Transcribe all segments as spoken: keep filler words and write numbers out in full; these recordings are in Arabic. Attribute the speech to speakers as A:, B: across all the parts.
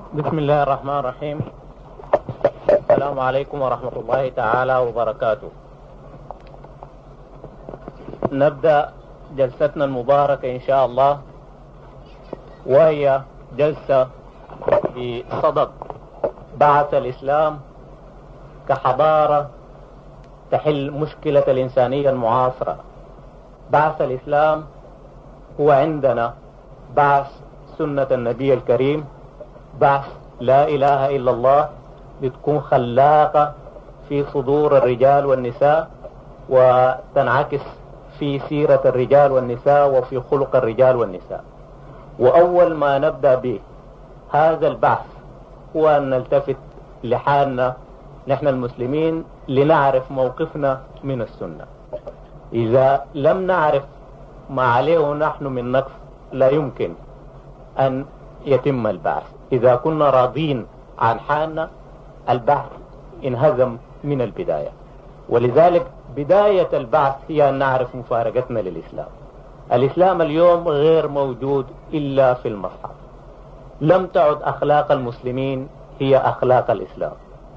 A: بسم الله الرحمن الرحيم. السلام عليكم ورحمة الله تعالى وبركاته. نبدأ جلستنا المباركة إن شاء الله، وهي جلسة بصدد بعث الإسلام كحضارة تحل مشكلة الإنسانية المعاصرة. بعث الإسلام هو عندنا بعث سنة النبي الكريم، بعث لا إله إلا الله بتكون خلاقة في صدور الرجال والنساء، وتنعكس في سيرة الرجال والنساء وفي خلق الرجال والنساء. وأول ما نبدأ به هذا البحث هو أن نلتفت لحالنا نحن المسلمين لنعرف موقفنا من السنة. إذا لم نعرف ما عليه نحن من نقص لا يمكن أن يتم البحث. إذا كنا راضين عن حالنا البحث انهزم من البداية، ولذلك بداية البحث هي أن نعرف مفارقتنا للإسلام. الإسلام اليوم غير موجود إلا في المصحف. لم تعد أخلاق المسلمين هي أخلاق الإسلام،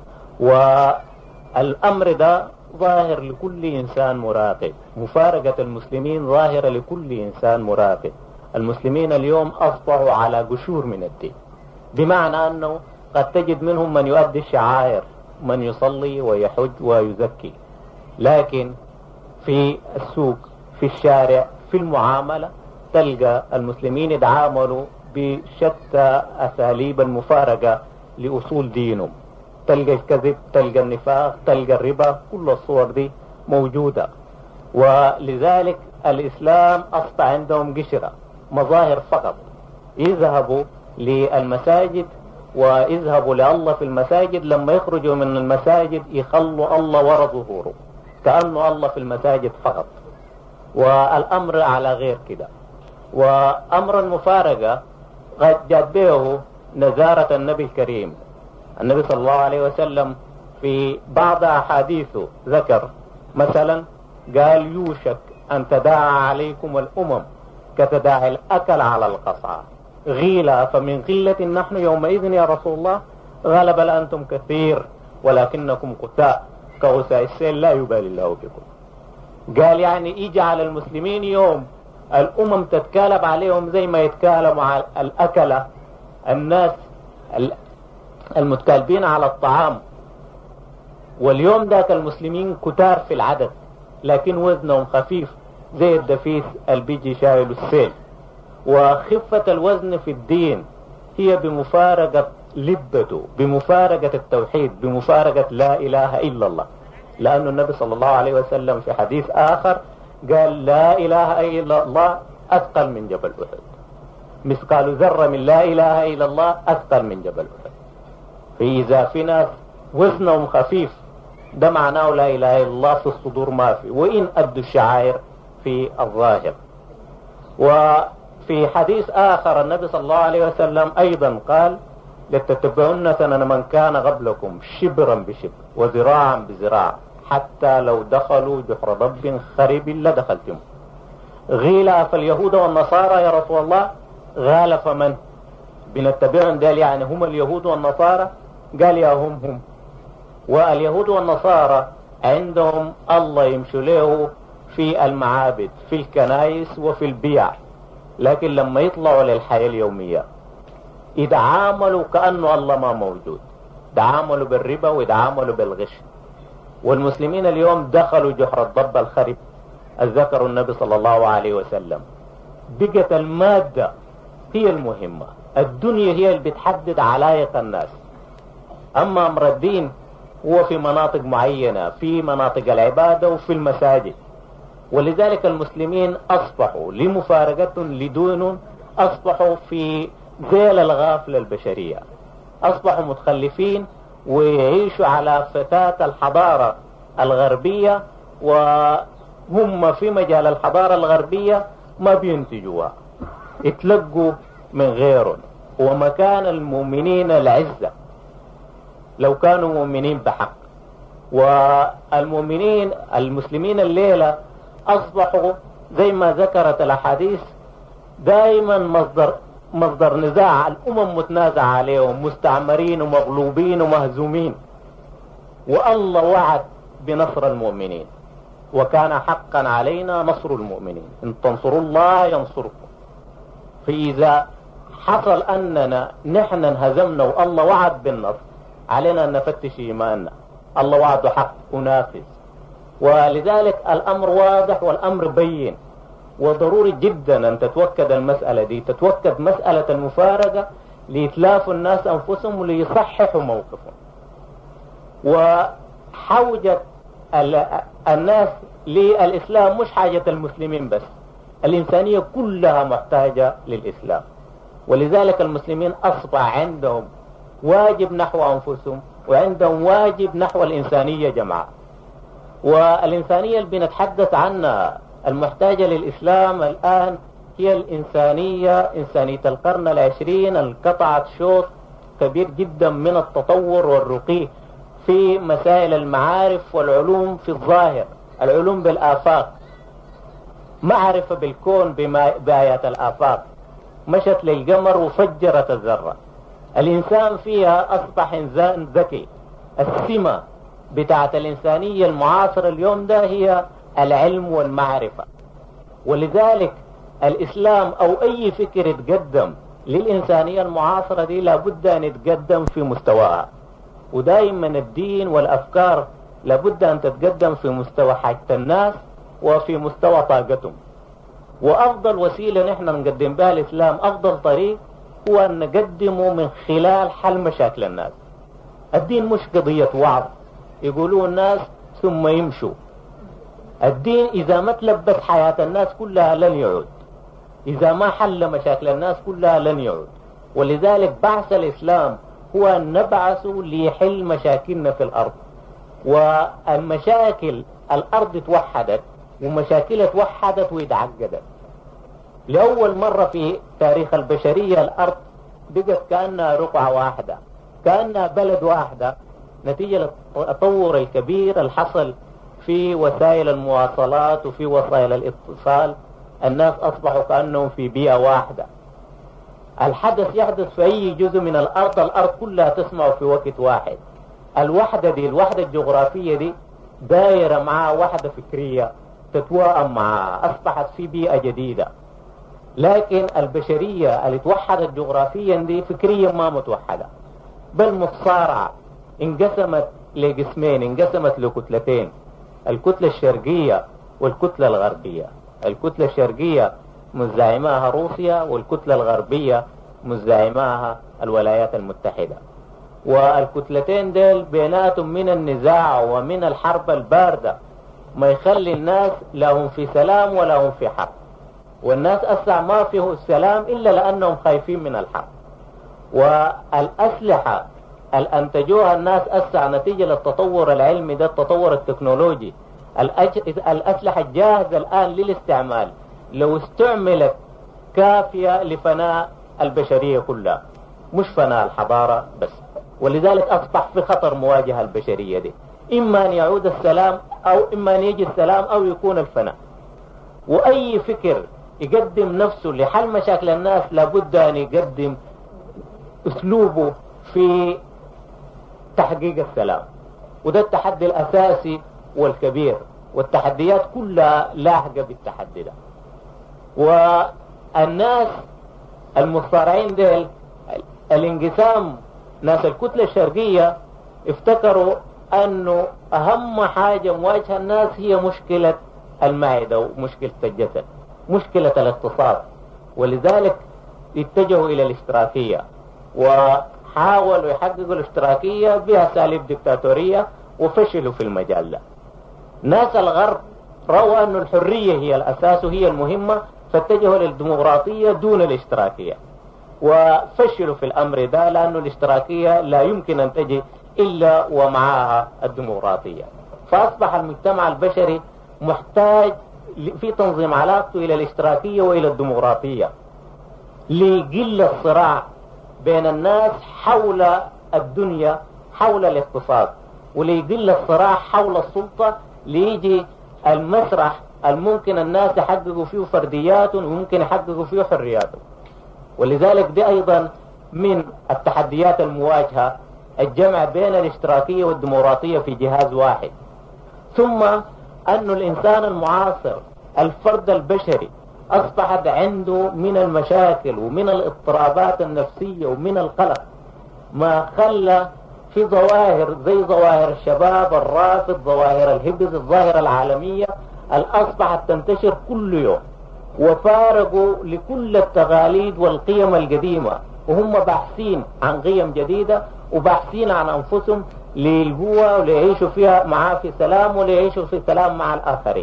A: والأمر ده ظاهر لكل إنسان مراقب. مفارقة المسلمين ظاهرة لكل إنسان مراقب. المسلمين اليوم أصبحوا على قشور من الدين، بمعنى أنه قد تجد منهم من يؤدي الشعائر، من يصلي ويحج ويزكي، لكن في السوق، في الشارع، في المعاملة تلقى المسلمين يتعاملوا بشتى أساليب المفارقة لأصول دينهم. تلقى الكذب، تلقى النفاق، تلقى الربا، كل الصور دي موجودة. ولذلك الإسلام أصبح عندهم قشرة مظاهر فقط. يذهبوا للمساجد ويذهبوا لله في المساجد، لما يخرجوا من المساجد يخلوا الله ورا ظهوره، كأنه الله في المساجد فقط. والأمر على غير كده. وأمر المفارقة قد جاء به نزارة النبي الكريم. النبي صلى الله عليه وسلم في بعض أحاديثه ذكر مثلا قال: يوشك أن تداعى عليكم الأمم كتداعي الأكل على القصعة، غيلا فمن قلة نحن يومئذ يا رسول الله، غلب أنتم كثير ولكنكم قتاء كغثاء السيل لا يبالي الله بكم. قال يعني يجعل المسلمين يوم الأمم تتكالب عليهم زي ما يتكالبوا على الأكلة، الناس المتكالبين على الطعام. واليوم ذاك المسلمين كتار في العدد لكن وزنهم خفيف زي الدفيس اللي بيجي شايل السيل. وخفة الوزن في الدين هي بمفارقة لبته، بمفارقة التوحيد، بمفارقة لا إله إلا الله. لأن النبي صلى الله عليه وسلم في حديث آخر قال: لا إله إلا الله أثقل من جبل أحد. مثقال ذرة من لا إله إلا الله أثقل من جبل أحد. فإذا في ناس وزنهم خفيف ده معناه لا إله إلا الله في الصدور ما في، وإن أدوا الشعائر في الظاهر. وفي حديث آخر النبي صلى الله عليه وسلم أيضا قال: لتتبعن سنن من كان قبلكم شبرا بشبر وذراعا بذراع حتى لو دخلوا جحر ضب خرب لدخلتم. غيل فاليهود والنصارى يا رسول الله. غال فمن بنتبعهم؟ قال يعني هم اليهود والنصارى؟ قال يا هم هم. واليهود والنصارى عندهم الله يمشوا له في المعابد، في الكنائس وفي البيع، لكن لما يطلعوا للحياة اليومية يتعاملوا كأنه الله ما موجود، يتعاملوا بالربا ويتعاملوا بالغش. والمسلمين اليوم دخلوا جحر الضب الخرب. ذكروا النبي صلى الله عليه وسلم بقت المادة هي المهمة، الدنيا هي اللي بتحدد علايق الناس. أما أمر الدين هو في مناطق معينة، في مناطق العبادة وفي المساجد. ولذلك المسلمين أصبحوا لمفارقتهم لدون، أصبحوا في ذيل الغافلة البشرية، أصبحوا متخلفين ويعيشوا على فتات الحضارة الغربية، وهم في مجال الحضارة الغربية ما بينتجوها، يتلقوا من غيرهم. ومكان المؤمنين العزة لو كانوا مؤمنين بحق. والمؤمنين المسلمين الليلة أصبحوا زي ما ذكرت الأحاديث دائما مصدر مصدر نزاع، الأمم متنازع عليهم، مستعمرين ومغلوبين ومهزومين، والله وعد بنصر المؤمنين، وكان حقا علينا نصر المؤمنين، إن تنصروا الله ينصركم. فإذا حصل أننا نحن انهزمنا والله وعد بالنصر، علينا أن نفتش إيماننا، الله وعده حق ونافذ. ولذلك الأمر واضح والأمر بين، وضروري جدا أن تتوكد المسألة دي، تتوكد مسألة المفارقة لإتلاف الناس أنفسهم وليصححوا موقفهم. وحوجة الناس للإسلام مش حاجة المسلمين بس، الإنسانية كلها محتاجة للإسلام. ولذلك المسلمين أصبح عندهم واجب نحو أنفسهم وعندهم واجب نحو الإنسانية جمعاء. والإنسانية اللي بنتحدث عنها المحتاجة للإسلام الآن هي الإنسانية، إنسانية القرن العشرين، انقطعت شوط كبير جدا من التطور والرقي في مسائل المعارف والعلوم في الظاهر، العلوم بالآفاق، معرفة بالكون بآيات الآفاق، مشت للقمر وفجرت الذرة. الإنسان فيها أصبح إنسان ذكي. السمة بتاعت الإنسانية المعاصرة اليوم ده هي العلم والمعرفة. ولذلك الإسلام أو أي فكر يتقدم للإنسانية المعاصرة دي لابد أن يتقدم في مستواها، ودائما الدين والأفكار لابد أن تتقدم في مستوى حاجة الناس وفي مستوى طاقتهم. وأفضل وسيلة نحن نقدم بها الإسلام، أفضل طريق هو أن نقدمه من خلال حل مشاكل الناس. الدين مش قضية وعظ يقولوا الناس ثم يمشوا. الدين إذا ما تلبس حياة الناس كلها لن يعود، إذا ما حل مشاكل الناس كلها لن يعود. ولذلك بعث الإسلام هو أن نبعث ليحل مشاكلنا في الأرض. والمشاكل الأرض توحدت ومشاكلها توحدت ويتعقدت. لأول مرة في تاريخ البشرية الأرض بقت كأنها رقعة واحدة، كأنها بلد واحدة، نتيجة التطور الكبير الحصل في وسائل المواصلات وفي وسائل الاتصال. الناس أصبحوا كأنهم في بيئة واحدة. الحدث يحدث في أي جزء من الأرض، الأرض كلها تسمع في وقت واحد. الوحدة دي، الوحدة الجغرافية دي دايرة معها وحدة فكرية تتواءم معها، أصبحت في بيئة جديدة. لكن البشرية اللي توحدت جغرافيا دي فكريا ما متوحدة، بل متصارعة، انقسمت لقسمين، انقسمت لكتلتين، الكتلة الشرقية والكتلة الغربية. الكتلة الشرقية مزعماها روسيا، والكتلة الغربية مزعماها الولايات المتحدة. والكتلتين دول بيناتهم من النزاع ومن الحرب الباردة ما يخلي الناس لا هم في سلام ولا هم في حرب. والناس أسع ما فيه السلام إلا لأنهم خايفين من الحرب. والأسلحة اللي أنتجوها الناس أسع نتيجة للتطور العلمي ده، التطور التكنولوجي، الأسلحة الجاهزة الآن للاستعمال لو استعملت كافية لفناء البشرية كلها، مش فناء الحضارة بس. ولذلك أصبح في خطر مواجهة البشرية دي، إما أن يعود السلام أو إما أن يجي السلام أو يكون الفناء. وأي فكر يقدم نفسه لحل مشاكل الناس لابد أن يقدم أسلوبه في تحقيق السلام. وده التحدي الأساسي والكبير، والتحديات كلها لاحقة بالتحدي ده. والناس المصارعين ديل الانقسام، ناس الكتلة الشرقية افتكروا أنه أهم حاجة مواجهة الناس هي مشكلة المعدة ومشكلة الجسد، مشكلة الاقتصاد. ولذلك اتجهوا إلى الاشتراكية وحاولوا يحققوا الاشتراكية بأساليب دكتاتورية وفشلوا في المجال ده. ناس الغرب رأوا أن الحرية هي الأساس وهي المهمة، فاتجهوا للديمقراطية دون الاشتراكية، وفشلوا في الأمر ده لأن الاشتراكية لا يمكن أن تجي إلا ومعها الديمقراطية. فأصبح المجتمع البشري محتاج في تنظيم علاقته إلى الاشتراكية وإلى الديمقراطية ليقل الصراع بين الناس حول الدنيا، حول الاقتصاد، وليقل الصراع حول السلطة، ليجي المسرح الممكن الناس يحققوا فيه فردياتهم وممكن يحققوا فيه حرياتهم. ولذلك دي أيضا من التحديات المواجهة، الجمع بين الاشتراكية والديمقراطية في جهاز واحد. ثم أن الإنسان المعاصر الفرد البشري أصبحت عنده من المشاكل ومن الاضطرابات النفسية ومن القلق ما خلى في ظواهر زي ظواهر الشباب الرافض، ظواهر الهبز، الظاهرة العالمية الأصبحت تنتشر كل يوم، وفارقوا لكل التقاليد والقيم القديمة، وهم باحثين عن قيم جديدة وباحثين عن أنفسهم ليلقوها وليعيشوا فيها معاه في سلام وليعيشوا في سلام مع الآخرين.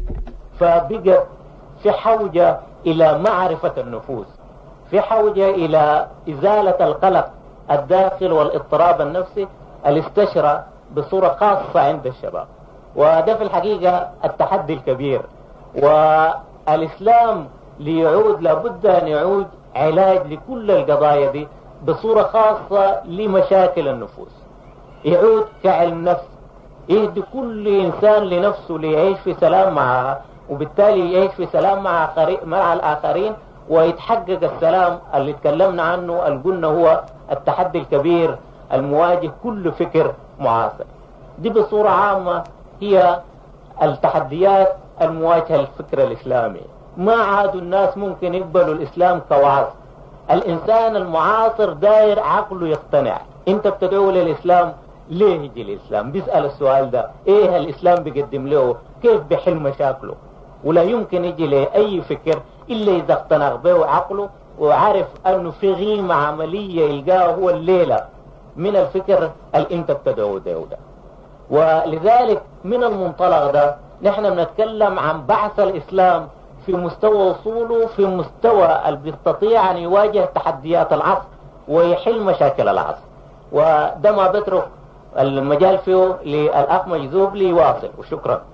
A: فبقى في حوجة إلى معرفة النفوس، في حوجة إلى إزالة القلق الداخل والاضطراب النفسي اللي استشرى بصورة خاصة عند الشباب. وده في الحقيقة التحدي الكبير. والإسلام ليعود لابد أن يعود علاج لكل القضايا دي بصورة خاصة لمشاكل النفوس، يعود كعلم نفس يهدي كل إنسان لنفسه ليعيش في سلام معها، وبالتالي يعيش في سلام مع, مع الآخرين، ويتحقق السلام اللي تكلمنا عنه اللي قلنا هو التحدي الكبير المواجه كل فكر معاصر. دي بصورة عامة هي التحديات المواجهة للفكر الإسلامي. ما عاد الناس ممكن يقبلوا الإسلام كوعظ. الإنسان المعاصر داير عقله يقتنع. انت بتدعو للإسلام ليه يجي الإسلام؟ بيسأل السؤال ده، ايه الإسلام بيقدم له؟ كيف بيحل مشاكله؟ ولا يمكن يجي لأي فكر إلا إذا اقتنع به عقله وعرف أنه في غيمة عملية يلقاه هو الليلة من الفكر اللي انت بتدعو ده وده. ولذلك من المنطلق ده نحن بنتكلم عن بعث الإسلام في مستوى وصوله، في مستوى اللي بيستطيع أن يواجه تحديات العصر ويحل مشاكل العصر. وده ما بترك المجال فيه للأخ مجذوب ليواصل. وشكرا.